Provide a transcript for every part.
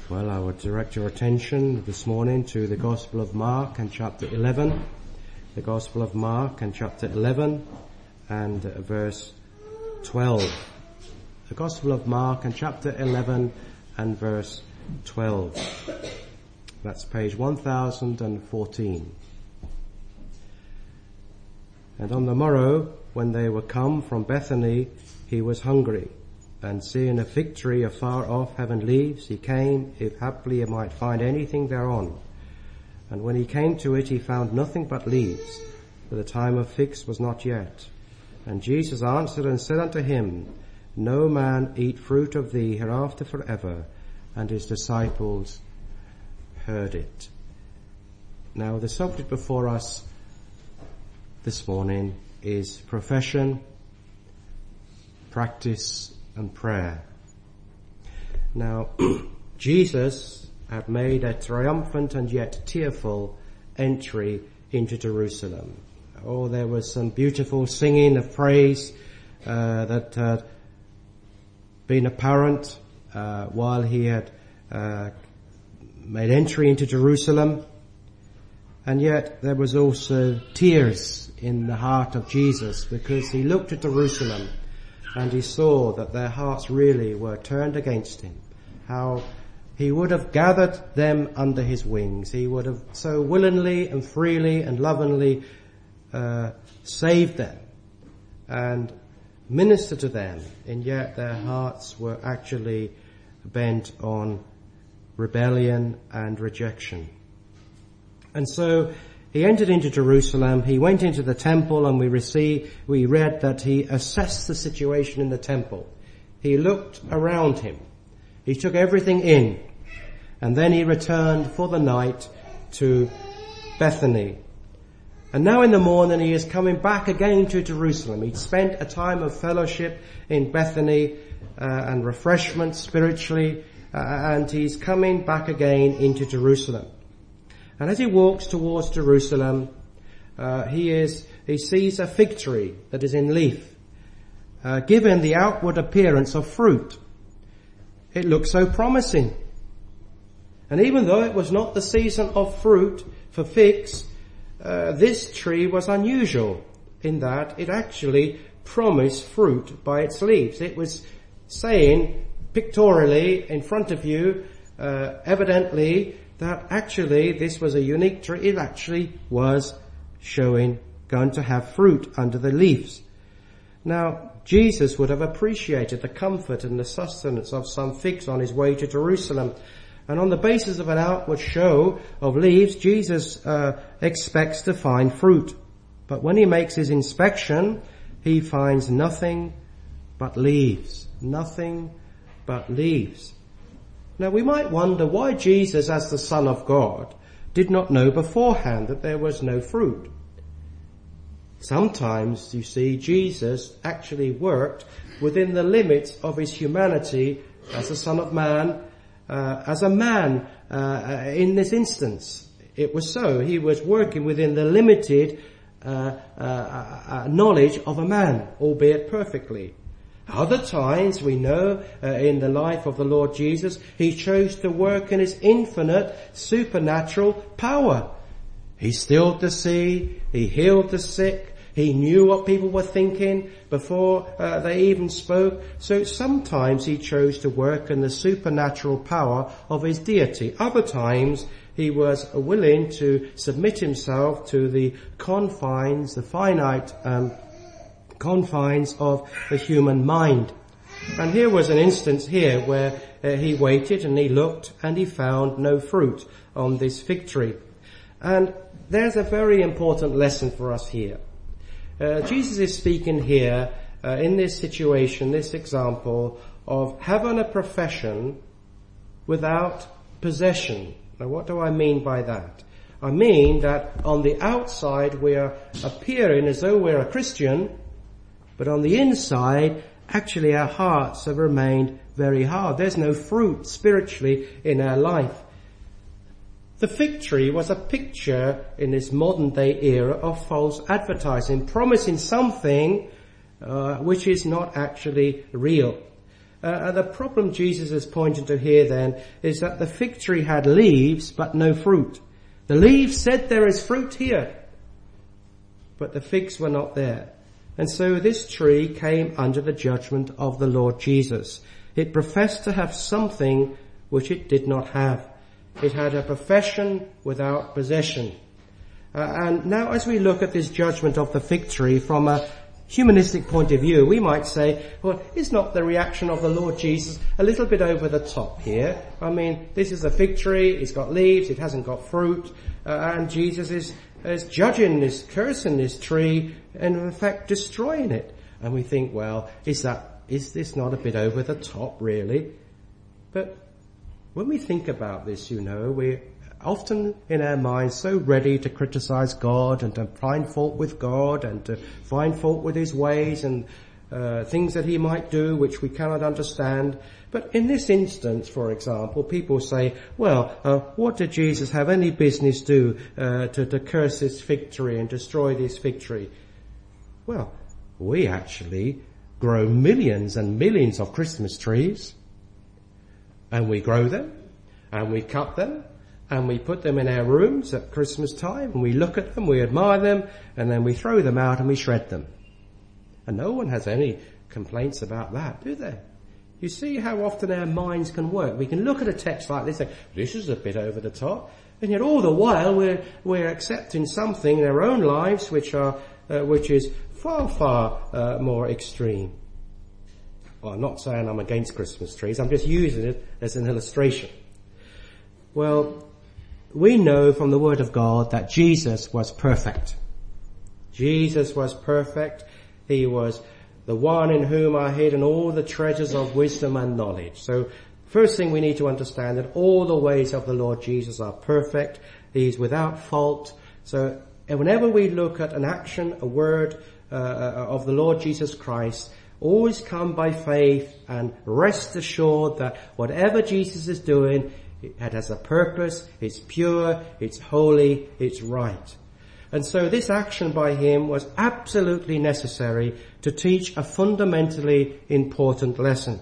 Well, I would direct your attention this morning to the Gospel of Mark and chapter 11. The Gospel of Mark and chapter 11 and verse 12. The Gospel of Mark and chapter 11 and verse 12. That's page 1014. And on the morrow, when they were come from Bethany, he was hungry. And seeing a fig tree afar off having leaves, he came, if haply he might find anything thereon. And when he came to it, he found nothing but leaves, for the time of figs was not yet. And Jesus answered and said unto him, No man eat fruit of thee hereafter forever. And his disciples heard it. Now the subject before us this morning is profession, practice, and prayer. Now, Jesus had made a triumphant and yet tearful entry into Jerusalem. Oh, there was some beautiful singing of praise that had been apparent while he had made entry into Jerusalem. And yet there was also tears in the heart of Jesus, because he looked at Jerusalem and he saw that their hearts really were turned against him. How he would have gathered them under his wings. He would have so willingly and freely and lovingly saved them and ministered to them. And yet their hearts were actually bent on rebellion and rejection. And so he entered into Jerusalem, he went into the temple, and we read that he assessed the situation in the temple. He looked around him. He took everything in. And then he returned for the night to Bethany. And now in the morning he is coming back again to Jerusalem. He'd spent a time of fellowship in Bethany and refreshment spiritually, and he's coming back again into Jerusalem. And as he walks towards Jerusalem, he sees a fig tree that is in leaf, given the outward appearance of fruit. It looks so promising. And even though it was not the season of fruit for figs, this tree was unusual in that it actually promised fruit by its leaves. It was saying pictorially in front of you, evidently, that actually this was a unique tree. It actually was going to have fruit under the leaves. Now, Jesus would have appreciated the comfort and the sustenance of some figs on his way to Jerusalem. And on the basis of an outward show of leaves, Jesus expects to find fruit. But when he makes his inspection, he finds nothing but leaves. Nothing but leaves. Now we might wonder why Jesus, as the Son of God, did not know beforehand that there was no fruit. Sometimes, you see, Jesus actually worked within the limits of his humanity as the Son of Man, as a man in this instance. It was so. He was working within the limited knowledge of a man, albeit perfectly. Other times, we know, in the life of the Lord Jesus, he chose to work in his infinite supernatural power. He stilled the sea, he healed the sick, he knew what people were thinking before they even spoke. So sometimes he chose to work in the supernatural power of his deity. Other times he was willing to submit himself to the confines, the finite confines of the human mind. And here was an instance here where he waited and he looked and he found no fruit on this fig tree. And there's a very important lesson for us here. Jesus is speaking here in this situation, this example of having a profession without possession. Now what do I mean by that? I mean that on the outside we are appearing as though we're a Christian, but on the inside, actually our hearts have remained very hard. There's no fruit spiritually in our life. The fig tree was a picture in this modern day era of false advertising, promising something which is not actually real. The problem Jesus is pointing to here then is that the fig tree had leaves but no fruit. The leaves said there is fruit here, but the figs were not there. And so this tree came under the judgment of the Lord Jesus. It professed to have something which it did not have. It had a profession without possession. And now as we look at this judgment of the fig tree from a humanistic point of view, we might say, well, is not the reaction of the Lord Jesus a little bit over the top here? I mean, this is a fig tree, it's got leaves, it hasn't got fruit, and Jesus is judging this, cursing this tree, and in fact destroying it. And we think, well, is this not a bit over the top, really? But when we think about this, we're often in our minds so ready to criticize God and to find fault with God and to find fault with his ways and things that he might do which we cannot understand. But in this instance, for example, people say, well, what did Jesus have any business do to curse this fig tree and destroy this fig tree? Well, we actually grow millions and millions of Christmas trees, and we grow them and we cut them and we put them in our rooms at Christmas time, and we look at them, we admire them, and then we throw them out and we shred them. And no one has any complaints about that, do they? You see how often our minds can work. We can look at a text like this and say, this is a bit over the top, and yet all the while we're accepting something in our own lives which is far more extreme. Well, I'm not saying I'm against Christmas trees, I'm just using it as an illustration. Well, we know from the Word of God that Jesus was perfect. Jesus was perfect. He was the one in whom are hidden all the treasures of wisdom and knowledge. So first thing we need to understand that all the ways of the Lord Jesus are perfect. He's without fault. So whenever we look at an action, a word of the Lord Jesus Christ, always come by faith and rest assured that whatever Jesus is doing, it has a purpose, it's pure, it's holy, it's right. And so this action by him was absolutely necessary to teach a fundamentally important lesson.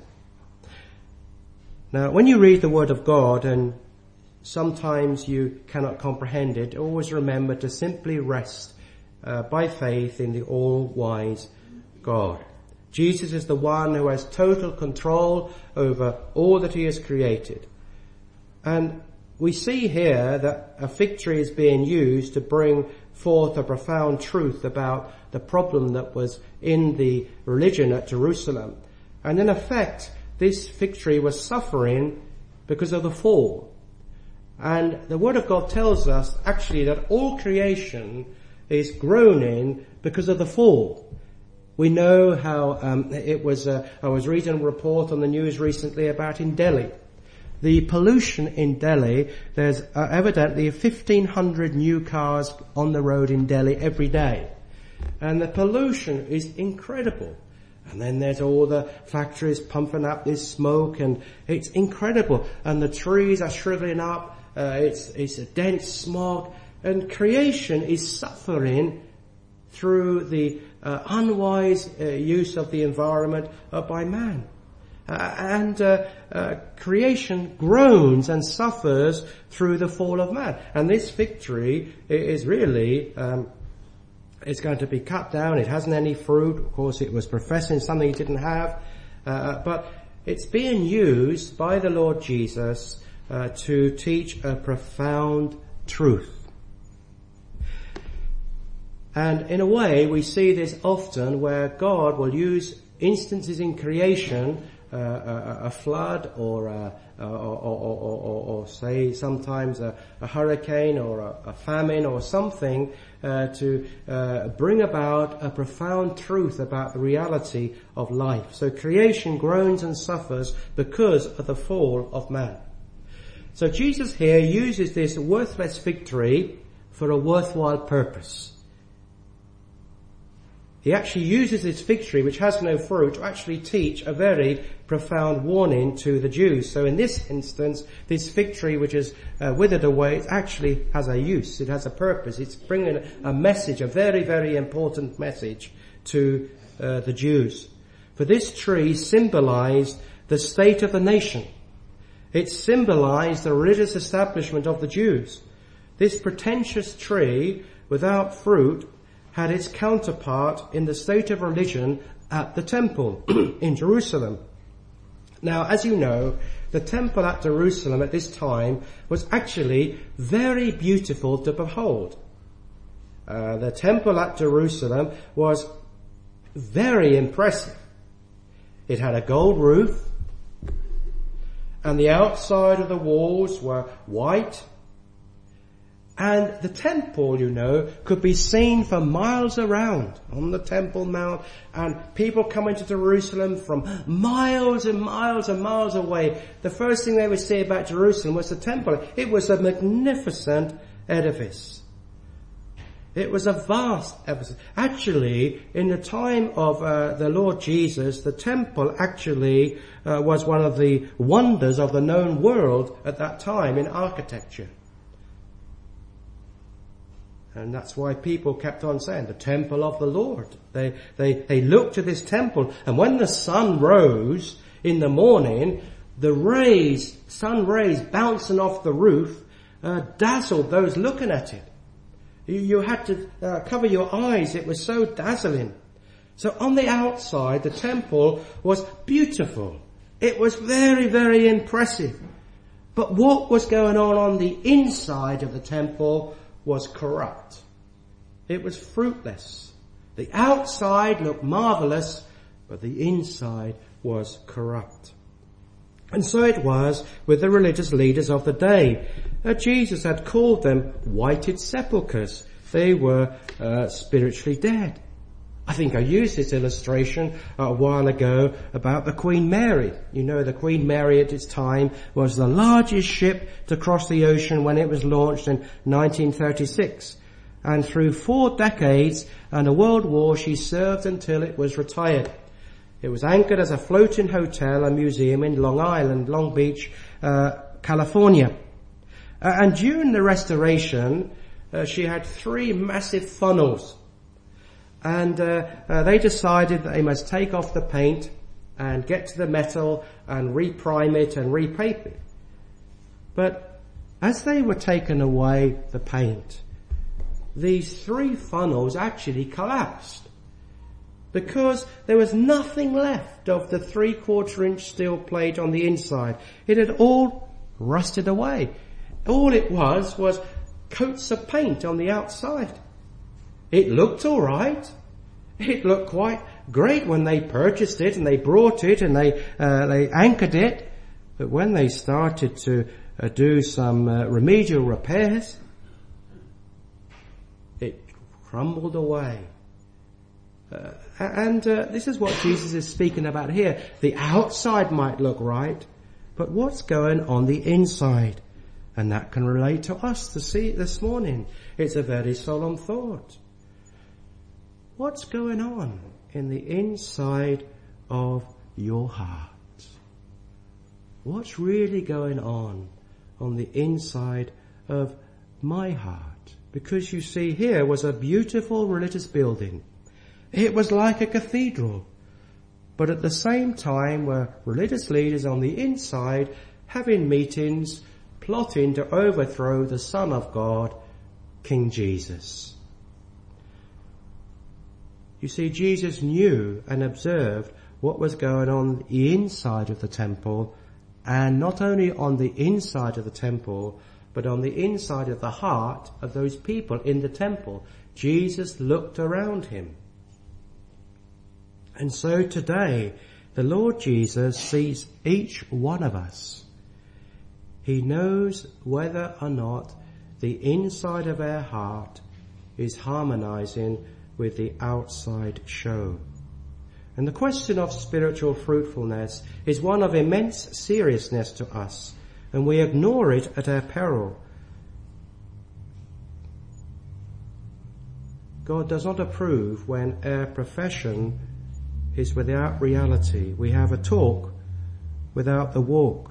Now, when you read the Word of God and sometimes you cannot comprehend it, always remember to simply rest by faith in the all-wise God. Jesus is the one who has total control over all that he has created. And we see here that a fig tree is being used to bring forth a profound truth about the problem that was in the religion at Jerusalem. And in effect, this fig tree was suffering because of the fall. And the Word of God tells us actually that all creation is groaning because of the fall. We know how I was reading a report on the news recently about in Delhi. The pollution in Delhi, there's evidently 1,500 new cars on the road in Delhi every day. And the pollution is incredible. And then there's all the factories pumping up this smoke, and it's incredible. And the trees are shriveling up. It's a dense smog. And creation is suffering through the unwise use of the environment by man. Creation groans and suffers through the fall of man. And this fig tree is really, it's going to be cut down. It hasn't any fruit. Of course, it was professing something it didn't have. But it's being used by the Lord Jesus to teach a profound truth. And in a way, we see this often where God will use instances in creation, a flood or say sometimes a hurricane or a famine or something to bring about a profound truth about the reality of life. So creation groans and suffers because of the fall of man. So Jesus here uses this worthless fig tree for a worthwhile purpose. He actually uses this fig tree, which has no fruit, to actually teach a very profound warning to the Jews. So in this instance, this fig tree, which is withered away, it actually has a use. It has a purpose. It's bringing a message, a very, very important message to the Jews. For this tree symbolized the state of the nation. It symbolized the religious establishment of the Jews. This pretentious tree without fruit had its counterpart in the state of religion at the temple in Jerusalem. Now, as you know, the temple at Jerusalem at this time was actually very beautiful to behold. The temple at Jerusalem was very impressive. It had a gold roof, and the outside of the walls were white. And the temple, you know, could be seen for miles around on the Temple Mount, and people coming to Jerusalem from miles and miles and miles away. The first thing they would see about Jerusalem was the temple. It was a magnificent edifice. It was a vast edifice. Actually, in the time of the Lord Jesus, the temple actually was one of the wonders of the known world at that time in architecture. And that's why people kept on saying, the temple of the Lord. They looked to this temple, and when the sun rose in the morning, the sun rays bouncing off the roof, dazzled those looking at it. You had to cover your eyes, it was so dazzling. So on the outside, the temple was beautiful. It was very, very impressive. But what was going on the inside of the temple was corrupt. It was fruitless. The outside looked marvelous, but the inside was corrupt. And so it was with the religious leaders of the day. Jesus had called them whited sepulchres. They were spiritually dead. I think I used this illustration a while ago about the Queen Mary. You know, the Queen Mary at its time was the largest ship to cross the ocean when it was launched in 1936. And through 4 decades and a world war, she served until it was retired. It was anchored as a floating hotel and museum in Long Island, Long Beach, California. And during the restoration, she had 3 massive funnels. And they decided that they must take off the paint and get to the metal and reprime it and repaint it. But as they were taking away the paint, these 3 funnels actually collapsed, because there was nothing left of the 3/4-inch steel plate on the inside. It had all rusted away. All it was coats of paint on the outside. It looked all right. It looked quite great when they purchased it and they brought it and they anchored it. But when they started to do some remedial repairs, it crumbled away. This is what Jesus is speaking about here. The outside might look right, but what's going on the inside? And that can relate to us to see this morning. It's a very solemn thought. What's going on in the inside of your heart? What's really going on the inside of my heart? Because you see, here was a beautiful religious building. It was like a cathedral. But at the same time were religious leaders on the inside having meetings, plotting to overthrow the Son of God, King Jesus. You see, Jesus knew and observed what was going on the inside of the temple, and not only on the inside of the temple, but on the inside of the heart of those people in the temple. Jesus looked around him. And so today, the Lord Jesus sees each one of us. He knows whether or not the inside of our heart is harmonizing with the outside show. And the question of spiritual fruitfulness is one of immense seriousness to us, and we ignore it at our peril. God does not approve when our profession is without reality. We have a talk without the walk.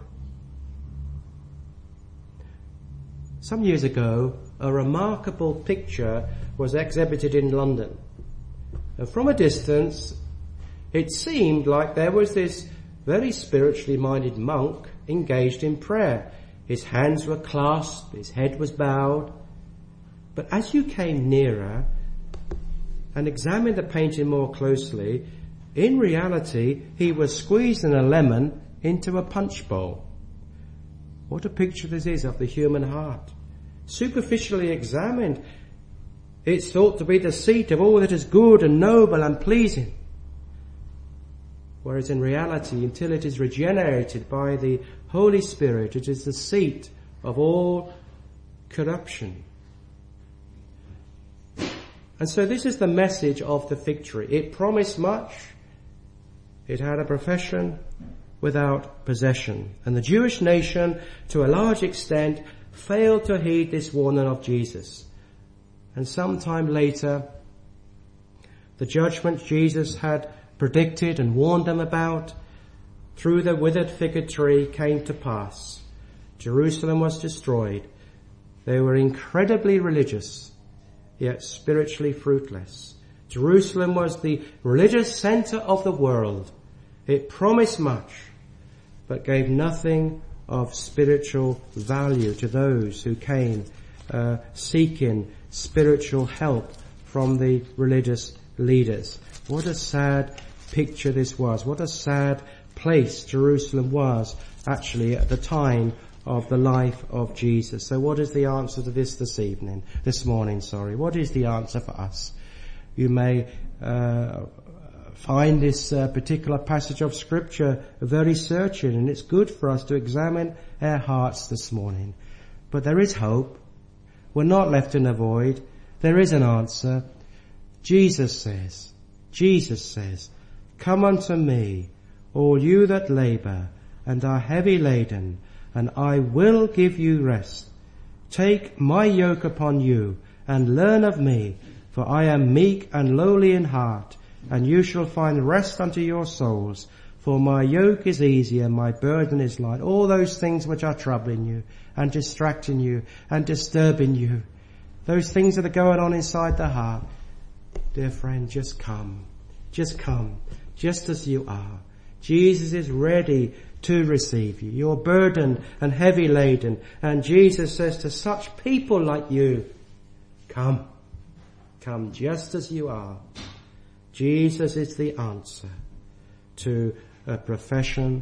Some years ago, a remarkable picture was exhibited in London. And from a distance, it seemed like there was this very spiritually minded monk engaged in prayer. His hands were clasped, his head was bowed. But as you came nearer and examined the painting more closely, in reality, he was squeezing a lemon into a punch bowl. What a picture this is of the human heart. Superficially examined, it's thought to be the seat of all that is good and noble and pleasing. Whereas in reality, until it is regenerated by the Holy Spirit, it is the seat of all corruption. And so this is the message of the fig tree. It promised much. It had a profession without possession. And the Jewish nation, to a large extent, failed to heed this warning of Jesus. And sometime later, the judgment Jesus had predicted and warned them about through the withered fig tree came to pass. Jerusalem was destroyed. They were incredibly religious, yet spiritually fruitless. Jerusalem was the religious center of the world. It promised much, but gave nothing of spiritual value to those who came seeking spiritual help from the religious leaders. What a sad picture this was. What a sad place Jerusalem was actually at the time of the life of Jesus. So what is the answer to this morning? What is the answer for us? You may find this particular passage of Scripture very searching, and it's good for us to examine our hearts this morning. But there is hope. We're not left in a void. There is an answer. Jesus says, "Come unto me, all you that labour and are heavy laden, and I will give you rest. Take my yoke upon you and learn of me, for I am meek and lowly in heart, and you shall find rest unto your souls. For my yoke is easy and my burden is light." All those things which are troubling you and distracting you and disturbing you, those things that are going on inside the heart, dear friend, just come, just as you are. Jesus is ready to receive you. You're burdened and heavy laden, and Jesus says to such people like you, come just as you are. Jesus is the answer to a profession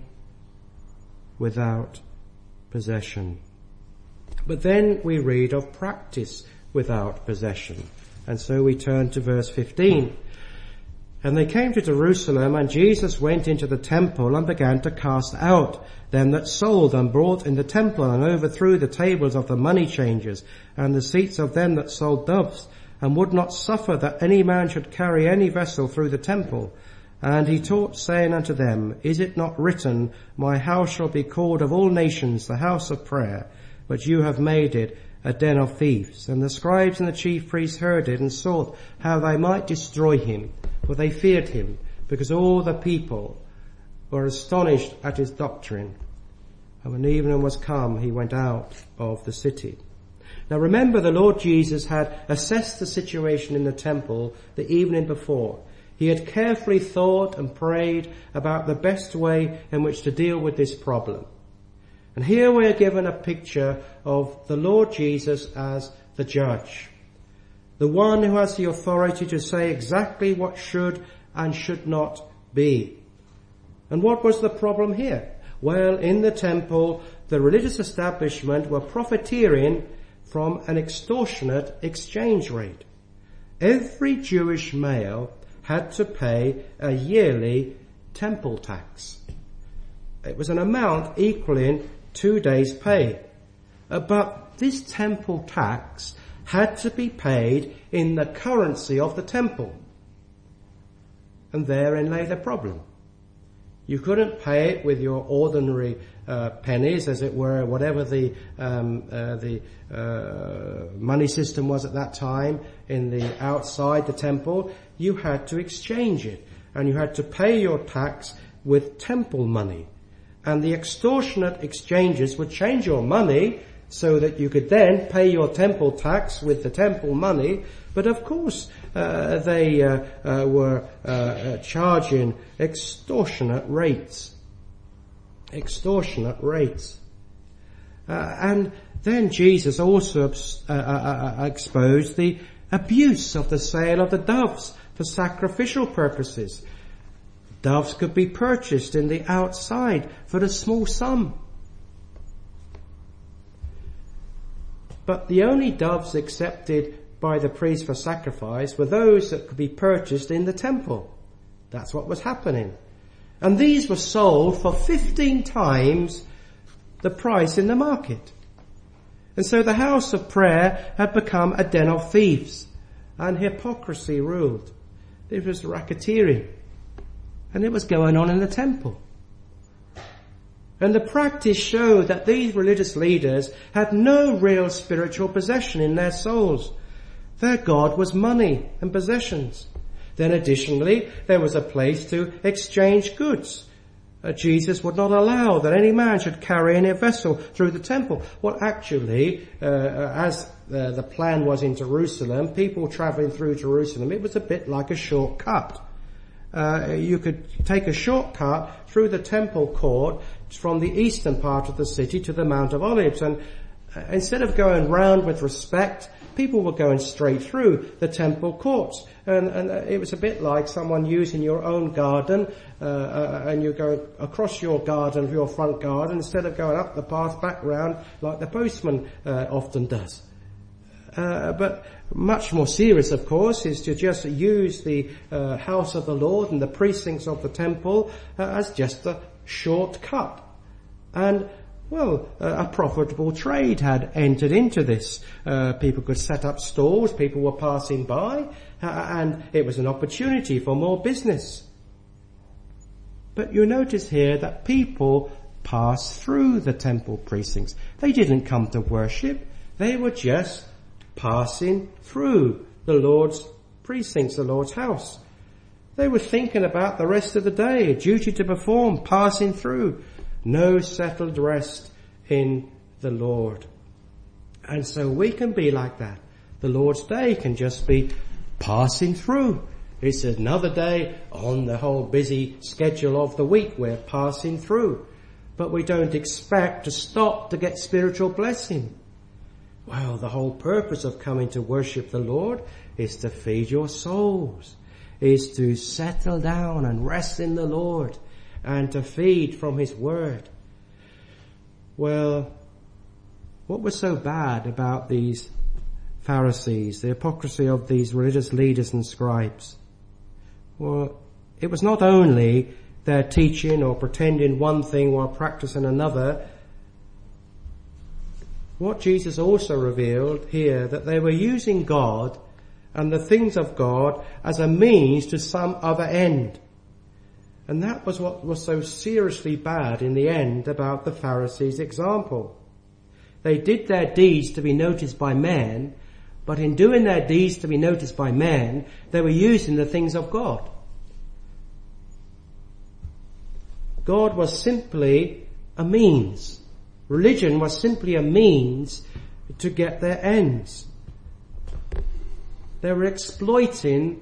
without possession. But then we read of practice without possession. And so we turn to verse 15. "And they came to Jerusalem, and Jesus went into the temple and began to cast out them that sold and bought in the temple, and overthrew the tables of the money changers and the seats of them that sold doves, and would not suffer that any man should carry any vessel through the temple. And he taught, saying unto them, Is it not written, My house shall be called of all nations the house of prayer? But you have made it a den of thieves. And the scribes and the chief priests heard it, and sought how they might destroy him. For they feared him, because all the people were astonished at his doctrine. And when evening was come, he went out of the city." Now remember, the Lord Jesus had assessed the situation in the temple the evening before. He had carefully thought and prayed about the best way in which to deal with this problem. And here we are given a picture of the Lord Jesus as the judge, the one who has the authority to say exactly what should and should not be. And what was the problem here? Well, in the temple, the religious establishment were profiteering from an extortionate exchange rate. Every Jewish male had to pay a yearly temple tax. It was an amount equaling 2 days' pay. But this temple tax had to be paid in the currency of the temple. And therein lay the problem. You couldn't pay it with your ordinary pennies, as it were, whatever the money system was at that time in the outside the temple. You had to exchange it, and you had to pay your tax with temple money. And the extortionate exchanges would change your money so that you could then pay your temple tax with the temple money. But of course, they were charging extortionate rates. extortionate rates. And then Jesus also exposed the abuse of the sale of the doves for sacrificial purposes. Doves could be purchased in the outside for a small sum. But the only doves accepted by the priest for sacrifice were those that could be purchased in the temple. That's what was happening. And these were sold for 15 times the price in the market. And so the house of prayer had become a den of thieves, and hypocrisy ruled. It was racketeering, and it was going on in the temple. And the practice showed that these religious leaders had no real spiritual possession in their souls. Their God was money and possessions. Then additionally, there was a place to exchange goods. Jesus would not allow that any man should carry any vessel through the temple. Well, actually, as the plan was in Jerusalem, people traveling through Jerusalem, it was a bit like a shortcut. You could take a shortcut through the temple court from the eastern part of the city to the Mount of Olives. And instead of going round with respect, people were going straight through the temple courts. And it was a bit like someone using your own garden, and you go across your garden, your front garden, instead of going up the path back round like the postman often does. But much more serious, of course, is to just use the house of the Lord and the precincts of the temple as just a shortcut. And well, a profitable trade had entered into this. People could set up stalls, people were passing by, and it was an opportunity for more business. But you notice here that people passed through the temple precincts. They didn't come to worship. They were just passing through the Lord's precincts, the Lord's house. They were thinking about the rest of the day, a duty to perform, passing through. No settled rest in the Lord. And so we can be like that. The Lord's day can just be passing through. It's another day on the whole busy schedule of the week. We're passing through. But we don't expect to stop to get spiritual blessing. Well, the whole purpose of coming to worship the Lord is to feed your souls, is to settle down and rest in the Lord, and to feed from His Word. Well, what was so bad about these Pharisees, the hypocrisy of these religious leaders and scribes? Well, it was not only their teaching or pretending one thing while practicing another. What Jesus also revealed here, that they were using God and the things of God as a means to some other end. And that was what was so seriously bad in the end about the Pharisees' example. They did their deeds to be noticed by men, but in doing their deeds to be noticed by men, they were using the things of God. God was simply a means. Religion was simply a means to get their ends. They were exploiting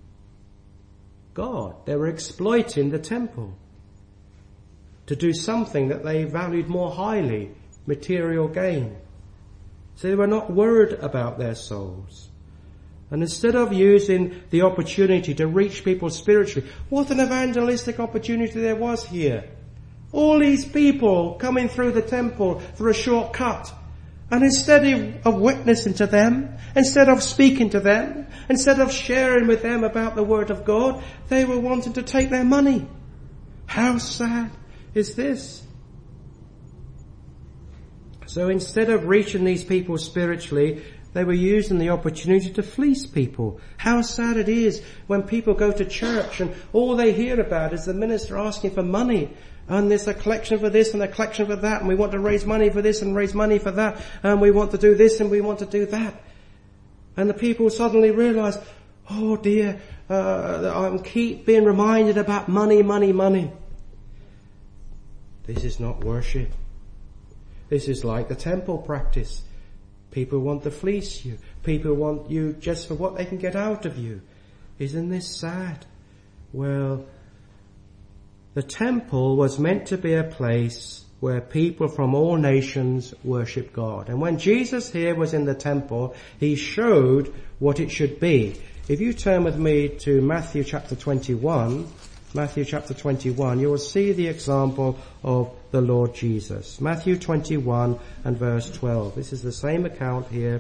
God. They were exploiting the temple to do something that they valued more highly, material gain. So they were not worried about their souls. And instead of using the opportunity to reach people spiritually, what an evangelistic opportunity there was here. All these people coming through the temple through a shortcut. And instead of witnessing to them, instead of speaking to them, instead of sharing with them about the Word of God, they were wanting to take their money. How sad is this? So instead of reaching these people spiritually, they were using the opportunity to fleece people. How sad it is when people go to church and all they hear about is the minister asking for money. And there's a collection for this and a collection for that, and we want to raise money for this and raise money for that, and we want to do this and we want to do that. And the people suddenly realize, oh dear, I keep being reminded about money, money, money. This is not worship. This is like the temple practice. People want to fleece you. People want you just for what they can get out of you. Isn't this sad? Well, what was so bad about these Pharisees, the hypocrisy of these religious leaders and scribes? Well, it was not only their teaching or pretending one thing while practicing another. What Jesus also revealed here, that they were using God and the things of God as a means to some other end. And that was what was so seriously bad in the end about the Pharisees' example. They did their deeds to be noticed by men, but in doing their deeds to be noticed by men, they were using the things of God. the temple was meant to be a place where people from all nations worship God. And when Jesus here was in the temple, he showed what it should be. If you turn with me to Matthew chapter 21, you will see the example of the Lord Jesus. Matthew 21 and verse 12. This is the same account here.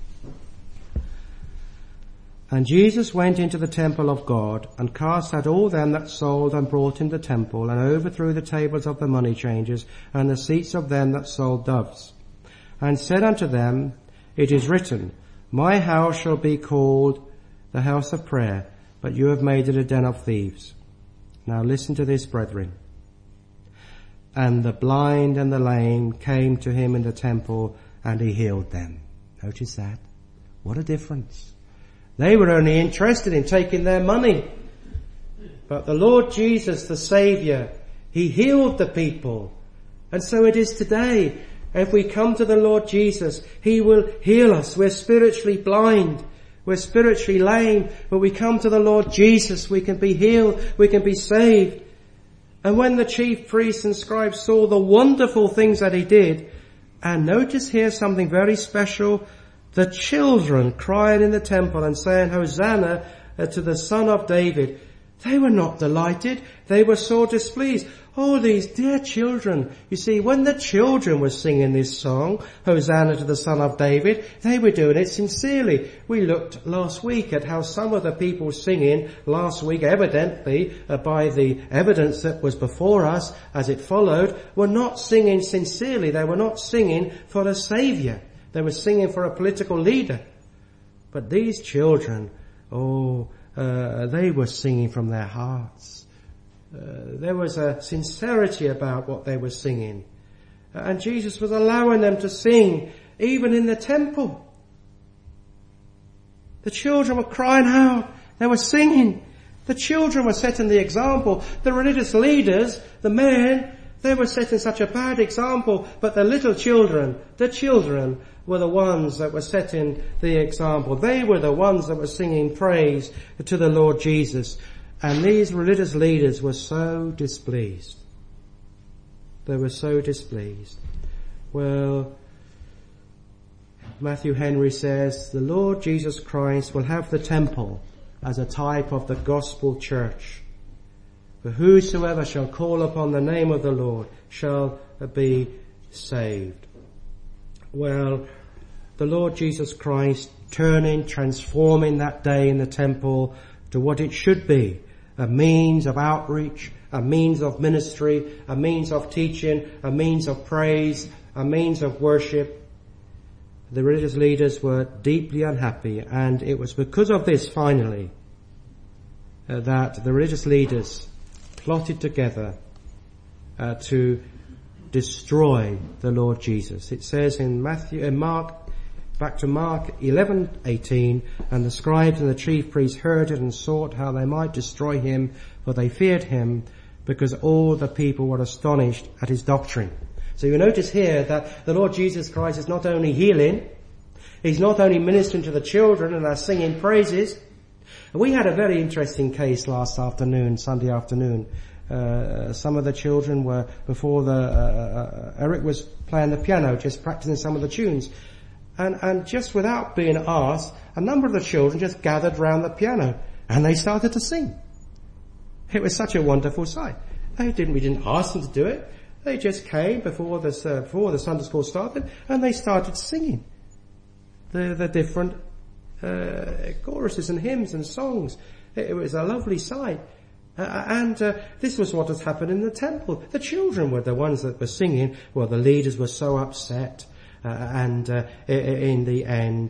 And Jesus went into the temple of God and cast out all them that sold and brought in the temple, and overthrew the tables of the money changers and the seats of them that sold doves, and said unto them, It is written, My house shall be called the house of prayer, but you have made it a den of thieves. Now listen to this, brethren. And the blind and the lame came to him in the temple, and he healed them. Notice that. What a difference. They were only interested in taking their money. But the Lord Jesus, the Saviour, he healed the people. And so it is today. If we come to the Lord Jesus, he will heal us. We're spiritually blind. We're spiritually lame. But we come to the Lord Jesus, we can be healed. We can be saved. And when the chief priests and scribes saw the wonderful things that he did, and notice here something very special, the children crying in the temple and saying, Hosanna to the Son of David. They were not delighted. They were sore displeased. Oh, these dear children. You see, when the children were singing this song, Hosanna to the Son of David, they were doing it sincerely. We looked last week at how some of the people singing last week, evidently, by the evidence that was before us as it followed, were not singing sincerely. They were not singing for a Saviour. They were singing for a political leader. But these children, they were singing from their hearts. There was a sincerity about what they were singing. And Jesus was allowing them to sing even in the temple. The children were crying out. They were singing. The children were setting the example. The religious leaders, the men, they were setting such a bad example. But the little children, the children were the ones that were setting the example. They were the ones that were singing praise to the Lord Jesus. And these religious leaders were so displeased. They were so displeased. Well, Matthew Henry says, the Lord Jesus Christ will have the temple as a type of the gospel church. For whosoever shall call upon the name of the Lord shall be saved. Well, the Lord Jesus Christ transforming that day in the temple to what it should be, a means of outreach, a means of ministry, a means of teaching, a means of praise, a means of worship. The religious leaders were deeply unhappy, and it was because of this, finally, that the religious leaders plotted together to destroy the Lord Jesus. It says in Mark 11:18, and the scribes and the chief priests heard it and sought how they might destroy him, for they feared him, because all the people were astonished at his doctrine. So you notice here that the Lord Jesus Christ is not only healing, he's not only ministering to the children and are singing praises. We had a very interesting case last afternoon, Sunday afternoon. Some of the children were, before Eric was playing the piano, just practicing some of the tunes. And just without being asked, a number of the children just gathered round the piano and they started to sing. It was such a wonderful sight. We didn't ask them to do it. They just came before the Sunday school started and they started singing the different choruses and hymns and songs. It was a lovely sight. And this was what has happened in the temple. The children were the ones that were singing. Well, the leaders were so upset. And in the end,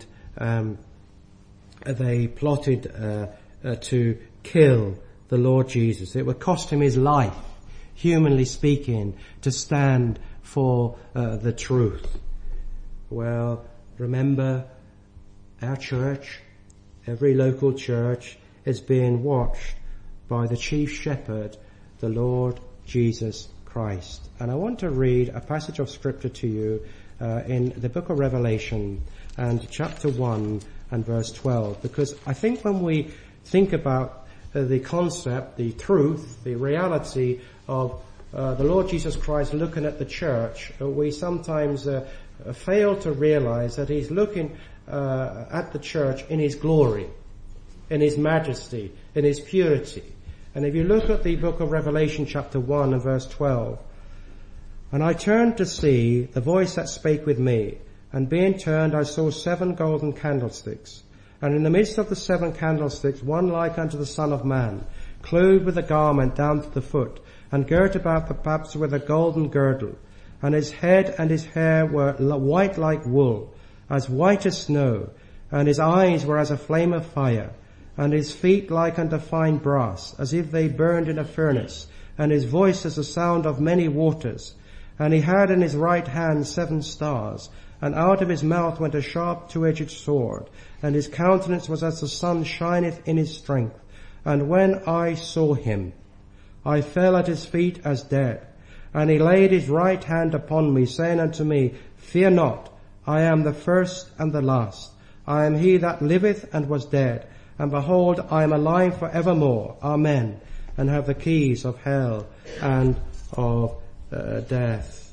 they plotted to kill the Lord Jesus. It would cost him his life, humanly speaking, to stand for the truth. Well, remember, our church, every local church, is being watched by the chief shepherd, the Lord Jesus Christ. And I want to read a passage of scripture to you in the book of Revelation and chapter 1 and verse 12, because I think when we think about the concept, the truth, the reality of the Lord Jesus Christ looking at the church, we sometimes fail to realize that he's looking at the church in his glory, in his majesty, in his purity. And if you look at the book of Revelation chapter 1 and verse 12, "And I turned to see the voice that spake with me, and being turned I saw 7 golden candlesticks. And in the midst of the 7 candlesticks one like unto the Son of Man, clothed with a garment down to the foot, and girt about the paps with a golden girdle. And his head and his hair were white like wool, as white as snow, and his eyes were as a flame of fire, and his feet like unto fine brass, as if they burned in a furnace, and his voice as the sound of many waters. And he had in his right hand 7 stars, and out of his mouth went a sharp 2-edged sword, and his countenance was as the sun shineth in his strength. And when I saw him, I fell at his feet as dead. And he laid his right hand upon me, saying unto me, Fear not, I am the first and the last. I am he that liveth and was dead, and behold, I am alive for evermore. Amen. And have the keys of hell and of death."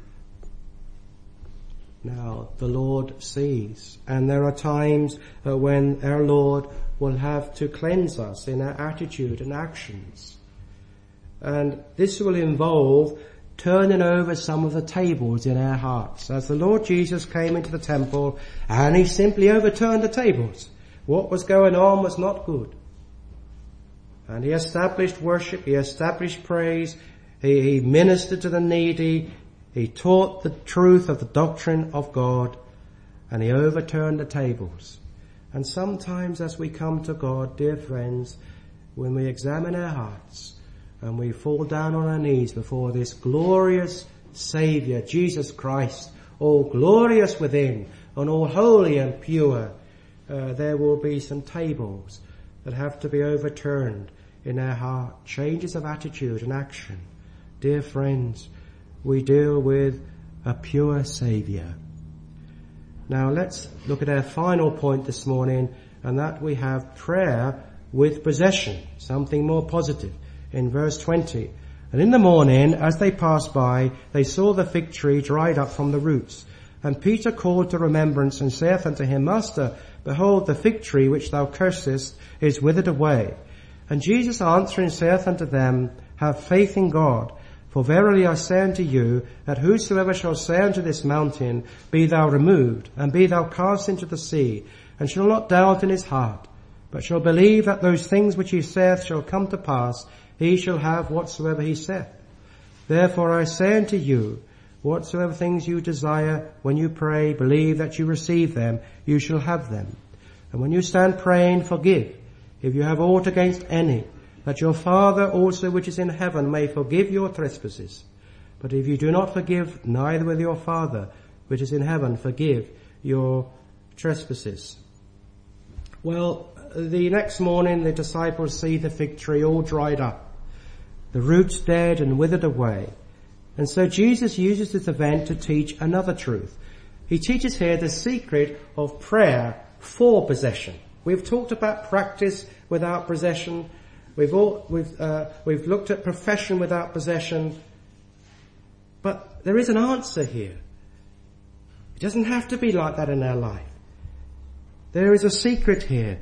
Now, the Lord sees, and there are times when our Lord will have to cleanse us in our attitude and actions. And this will involve turning over some of the tables in our hearts. As the Lord Jesus came into the temple and he simply overturned the tables. What was going on was not good. And he established worship, he established praise, he ministered to the needy, he taught the truth of the doctrine of God, and he overturned the tables. And sometimes as we come to God, dear friends, when we examine our hearts and we fall down on our knees before this glorious Saviour, Jesus Christ, all glorious within and all holy and pure, there will be some tables that have to be overturned in our heart, changes of attitude and action. Dear friends, we deal with a pure Saviour. Now let's look at our final point this morning, and that we have prayer with possession, something more positive. In verse 20, "And in the morning, as they passed by, they saw the fig tree dried up from the roots. And Peter called to remembrance and saith unto him, Master, behold, the fig tree which thou cursest is withered away. And Jesus answering saith unto them, Have faith in God. For verily I say unto you, that whosoever shall say unto this mountain, Be thou removed, and be thou cast into the sea, and shall not doubt in his heart, but shall believe that those things which he saith shall come to pass, he shall have whatsoever he saith. Therefore I say unto you, whatsoever things you desire, when you pray, believe that you receive them, you shall have them. And when you stand praying, forgive, if you have aught against any, that your Father also which is in heaven may forgive your trespasses. But if you do not forgive, neither will your Father which is in heaven forgive your trespasses." Well, the next morning the disciples see the fig tree all dried up, the roots dead and withered away. And so Jesus uses this event to teach another truth. He teaches here the secret of prayer for possession. We've talked about practice without possession. We've looked at profession without possession. But there is an answer here. It doesn't have to be like that in our life. There is a secret here.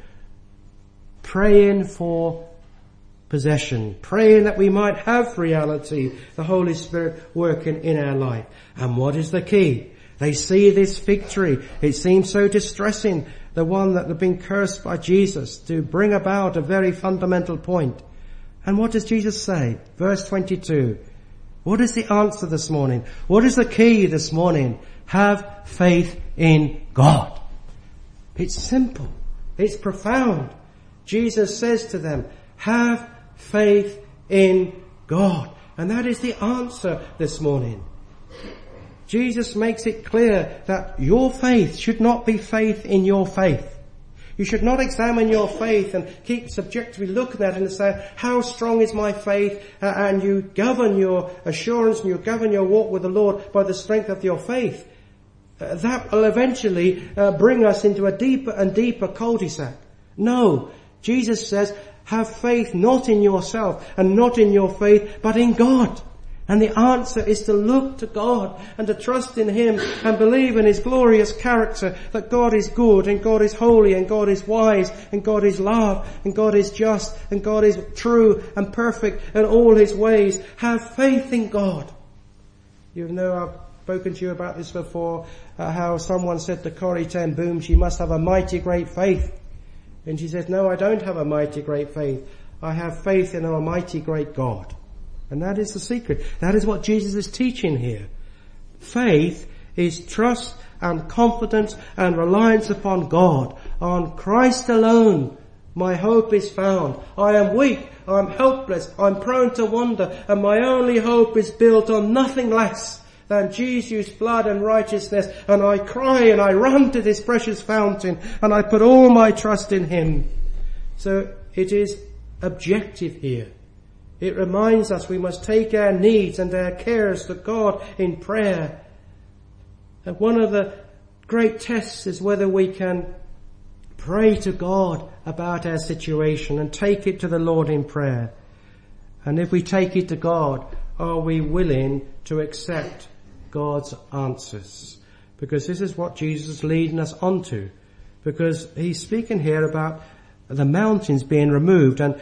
Praying for possession. Praying that we might have reality, the Holy Spirit working in our life. And what is the key? They see this fig tree. It seems so distressing, the one that had been cursed by Jesus, to bring about a very fundamental point. And what does Jesus say? Verse 22. What is the answer this morning? What is the key this morning? Have faith in God. It's simple. It's profound. Jesus says to them, have faith in God. And that is the answer this morning. Jesus makes it clear that your faith should not be faith in your faith. You should not examine your faith and keep subjectively looking at it and say, how strong is my faith? And you govern your assurance and you govern your walk with the Lord by the strength of your faith. That will eventually bring us into a deeper and deeper cul-de-sac. No, Jesus says, Have faith not in yourself and not in your faith, but in God. And the answer is to look to God and to trust in Him and believe in His glorious character, that God is good and God is holy and God is wise and God is love and God is just and God is true and perfect in all His ways. Have faith in God. You know, I've spoken to you about this before, how someone said to Corrie ten Boom, she must have a mighty great faith. And she said, no, I don't have a mighty great faith. I have faith in a mighty great God. And that is the secret. That is what Jesus is teaching here. Faith is trust and confidence and reliance upon God. On Christ alone, my hope is found. I am weak, I am helpless, I am prone to wander, and my only hope is built on nothing less than Jesus' blood and righteousness. And I cry and I run to this precious fountain and I put all my trust in Him. So it is objective here. It reminds us we must take our needs and our cares to God in prayer. And one of the great tests is whether we can pray to God about our situation and take it to the Lord in prayer. And if we take it to God, are we willing to accept God's answers? Because this is what Jesus is leading us onto. Because He's speaking here about the mountains being removed, and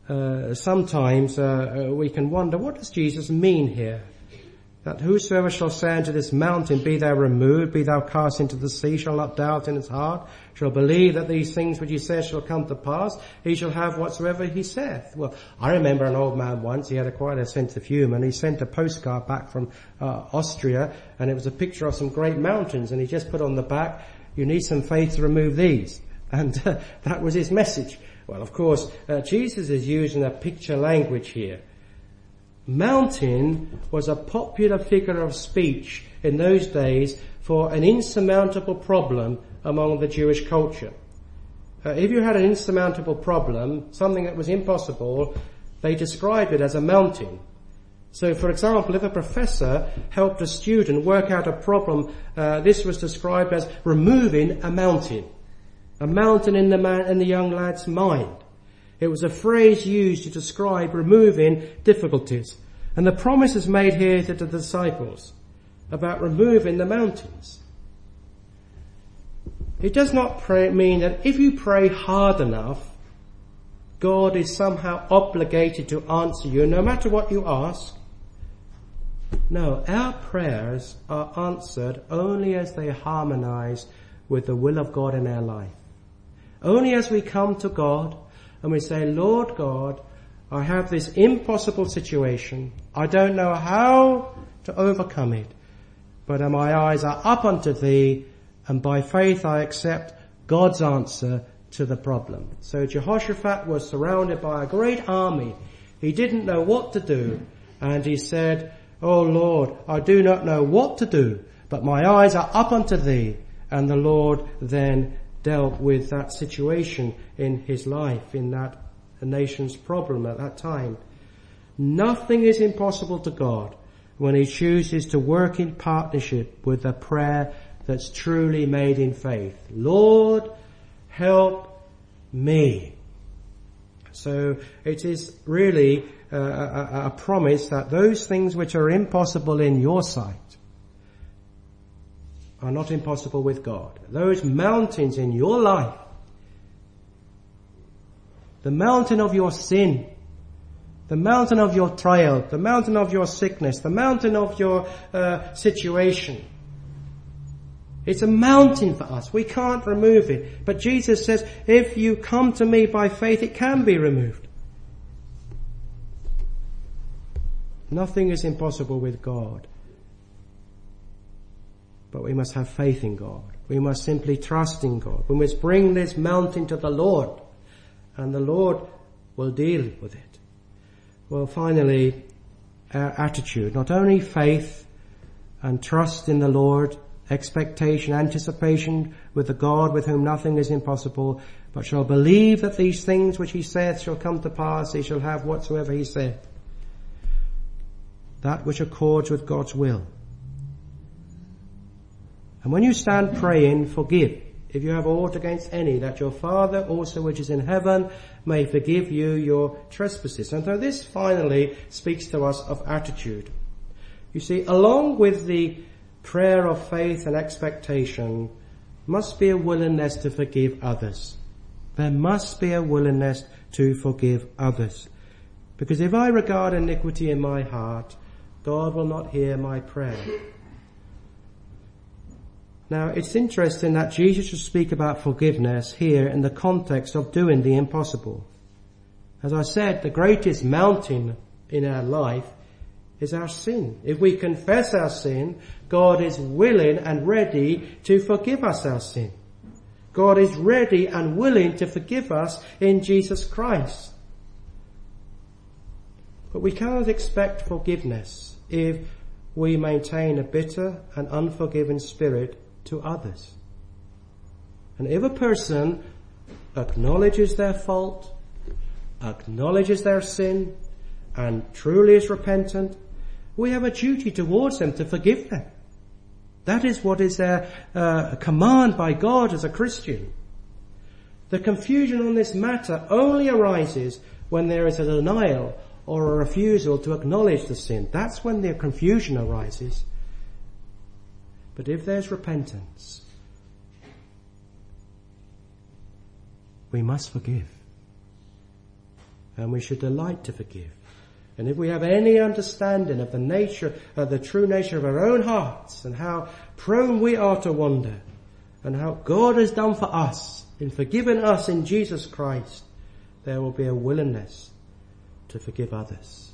sometimes we can wonder, what does Jesus mean here? That whosoever shall say unto this mountain, be thou removed, be thou cast into the sea, shall not doubt in his heart, shall believe that these things which he says shall come to pass, he shall have whatsoever he saith. Well, I remember an old man once, he had quite a sense of humour, and he sent a postcard back from Austria, and it was a picture of some great mountains, and he just put on the back, you need some faith to remove these. And that was his message. Well, of course, Jesus is using a picture language here. Mountain was a popular figure of speech in those days for an insurmountable problem among the Jewish culture. If you had an insurmountable problem, something that was impossible, they described it as a mountain. So, for example, if a professor helped a student work out a problem, this was described as removing a mountain in the young lad's mind. It was a phrase used to describe removing difficulties. And the promise is made here to the disciples about removing the mountains. It does not mean that if you pray hard enough, God is somehow obligated to answer you no matter what you ask. No, our prayers are answered only as they harmonize with the will of God in our life. Only as we come to God and we say, Lord God, I have this impossible situation. I don't know how to overcome it, but my eyes are up unto Thee, and by faith I accept God's answer to the problem. So Jehoshaphat was surrounded by a great army. He didn't know what to do, and he said, Oh Lord, I do not know what to do, but my eyes are up unto Thee. And the Lord then dealt with that situation in his life, in that nation's problem at that time. Nothing is impossible to God when He chooses to work in partnership with a prayer that's truly made in faith. Lord, help me. So it is really a promise that those things which are impossible in your sight are not impossible with God. Those mountains in your life, the mountain of your sin, the mountain of your trial, the mountain of your sickness, the mountain of your situation. It's a mountain for us. We can't remove it. But Jesus says, if you come to me by faith, it can be removed. Nothing is impossible with God. But we must have faith in God. We must simply trust in God. We must bring this mountain to the Lord, and the Lord will deal with it. Well, finally, our attitude. Not only faith and trust in the Lord, expectation, anticipation with the God with whom nothing is impossible, but shall believe that these things which He saith shall come to pass, He shall have whatsoever He saith. That which accords with God's will. And when you stand praying, forgive. if you have aught against any, that your Father also which is in heaven may forgive you your trespasses. And so this finally speaks to us of attitude. You see, along with the prayer of faith and expectation must be a willingness to forgive others. There must be a willingness to forgive others. Because if I regard iniquity in my heart, God will not hear my prayer. Now, it's interesting that Jesus should speak about forgiveness here in the context of doing the impossible. As I said, the greatest mountain in our life is our sin. If we confess our sin, God is willing and ready to forgive us our sin. God is ready and willing to forgive us in Jesus Christ. But we cannot expect forgiveness if we maintain a bitter and unforgiving spirit to others. And if a person acknowledges their fault, acknowledges their sin, and truly is repentant, we have a duty towards them to forgive them. That is what is a command by God as a Christian. The confusion on this matter only arises when there is a denial or a refusal to acknowledge the sin. That's when the confusion arises. But if there's repentance, we must forgive. And we should delight to forgive. And if we have any understanding of the nature, of the true nature of our own hearts and how prone we are to wander and how God has done for us in forgiving us in Jesus Christ, there will be a willingness to forgive others.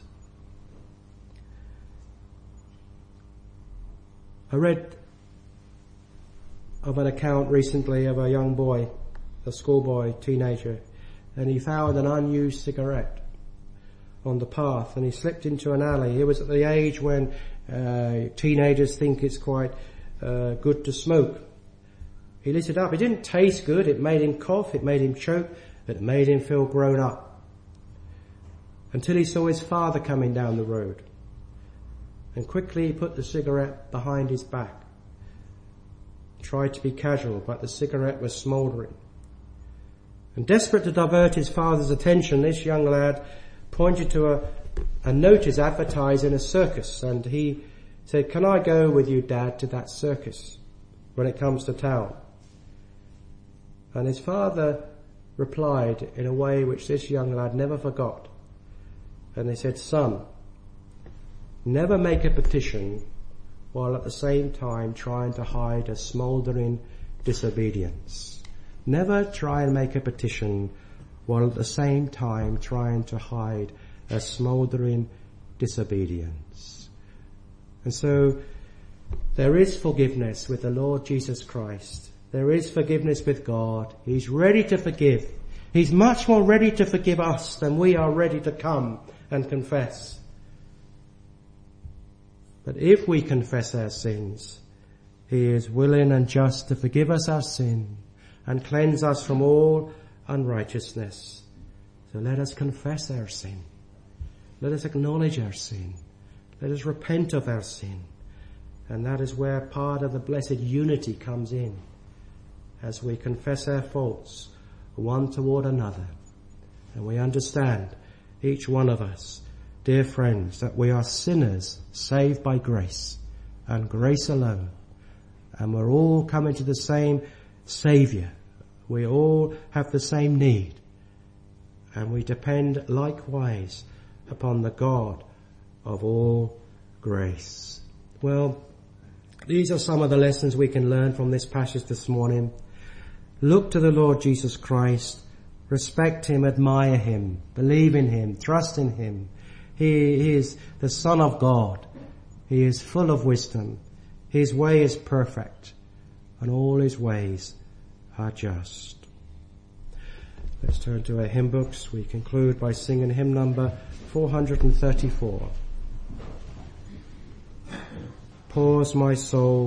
I read of an account recently of a young boy, a schoolboy, teenager, and he found an unused cigarette on the path and he slipped into an alley. He was at the age when teenagers think it's quite good to smoke. He lit it up. It didn't taste good. It made him cough. It made him choke. It made him feel grown up. Until he saw his father coming down the road. And quickly he put the cigarette behind his back. Tried to be casual, but the cigarette was smouldering. And desperate to divert his father's attention, this young lad pointed to a notice advertising a circus, and he said, "Can I go with you, Dad, to that circus when it comes to town?" And his father replied in a way which this young lad never forgot. And they said, "Son, never make a petition while at the same time trying to hide a smouldering disobedience." Never try and make a petition while at the same time trying to hide a smouldering disobedience. And so there is forgiveness with the Lord Jesus Christ. There is forgiveness with God. He's ready to forgive. He's much more ready to forgive us than we are ready to come and confess. But if we confess our sins, He is willing and just to forgive us our sin and cleanse us from all unrighteousness. So let us confess our sin. Let us acknowledge our sin. Let us repent of our sin. And that is where part of the blessed unity comes in, as we confess our faults one toward another. And we understand, each one of us, dear friends, that we are sinners saved by grace and grace alone. And we're all coming to the same Saviour. We all have the same need. And we depend likewise upon the God of all grace. Well, these are some of the lessons we can learn from this passage this morning. Look to the Lord Jesus Christ. Respect Him, admire Him, believe in Him, trust in Him. He is the Son of God. He is full of wisdom. His way is perfect, and all His ways are just. Let's turn to our hymn books. We conclude by singing hymn number 434. Pause, my soul.